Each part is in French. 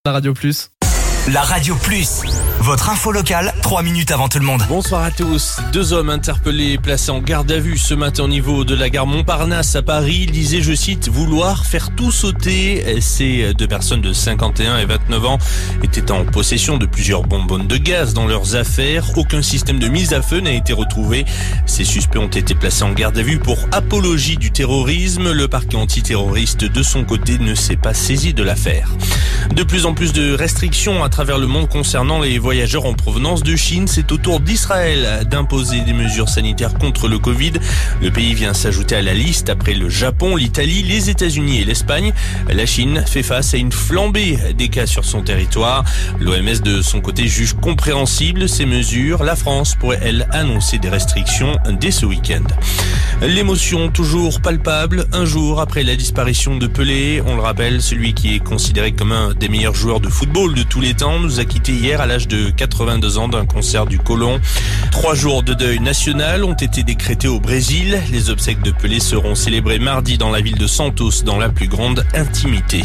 La Radio Plus. La Radio Plus, votre info locale, 3 minutes avant tout le monde. Bonsoir à tous. 2 hommes interpellés, placés en garde à vue ce matin au niveau de la gare Montparnasse à Paris, disaient, je cite, vouloir faire tout sauter. Ces 2 personnes de 51 et 29 ans étaient en possession de plusieurs bonbonnes de gaz dans leurs affaires. Aucun système de mise à feu n'a été retrouvé. Ces suspects ont été placés en garde à vue pour apologie du terrorisme. Le parquet antiterroriste de son côté ne s'est pas saisi de l'affaire. De plus en plus de restrictions à travers le monde concernant les voyageurs en provenance de Chine. C'est au tour d'Israël d'imposer des mesures sanitaires contre le Covid. Le pays vient s'ajouter à la liste après le Japon, l'Italie, les États-Unis et l'Espagne. La Chine fait face à une flambée des cas sur son territoire. L'OMS de son côté juge compréhensible ces mesures. La France pourrait, elle, annoncer des restrictions dès ce week-end. L'émotion toujours palpable, un jour après la disparition de Pelé. On le rappelle, celui qui est considéré comme un des meilleurs joueurs de football de tous les temps nous a quitté hier à l'âge de 82 ans d'un cancer du côlon. 3 jours de deuil national ont été décrétés au Brésil. Les obsèques de Pelé seront célébrées mardi dans la ville de Santos dans la plus grande intimité.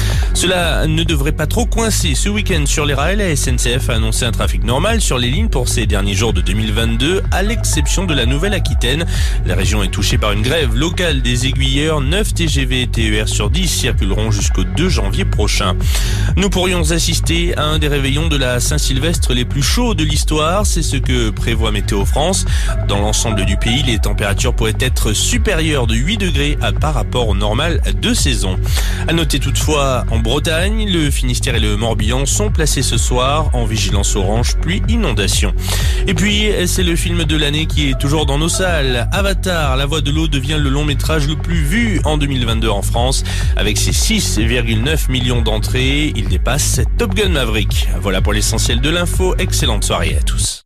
Cela ne devrait pas trop coincer ce week-end sur les rails. La SNCF a annoncé un trafic normal sur les lignes pour ces derniers jours de 2022, à l'exception de la Nouvelle-Aquitaine. La région est touchée par une grève locale des aiguilleurs. 9 TGV et TER sur 10 circuleront jusqu'au 2 janvier prochain. Nous pourrions assister à un des réveillons de la Saint-Sylvestre les plus chauds de l'histoire. C'est ce que prévoit Météo France. Dans l'ensemble du pays, les températures pourraient être supérieures de 8 degrés par rapport au normal de saison. À noter toutefois, en Bretagne, le Finistère et le Morbihan sont placés ce soir en vigilance orange pluie inondation. Et puis, c'est le film de l'année qui est toujours dans nos salles. Avatar, la voix de l'eau devient le long métrage le plus vu en 2022 en France. Avec ses 6,9 millions d'entrées, il dépasse Top Gun Maverick. Voilà pour l'essentiel de l'info. Excellente soirée à tous.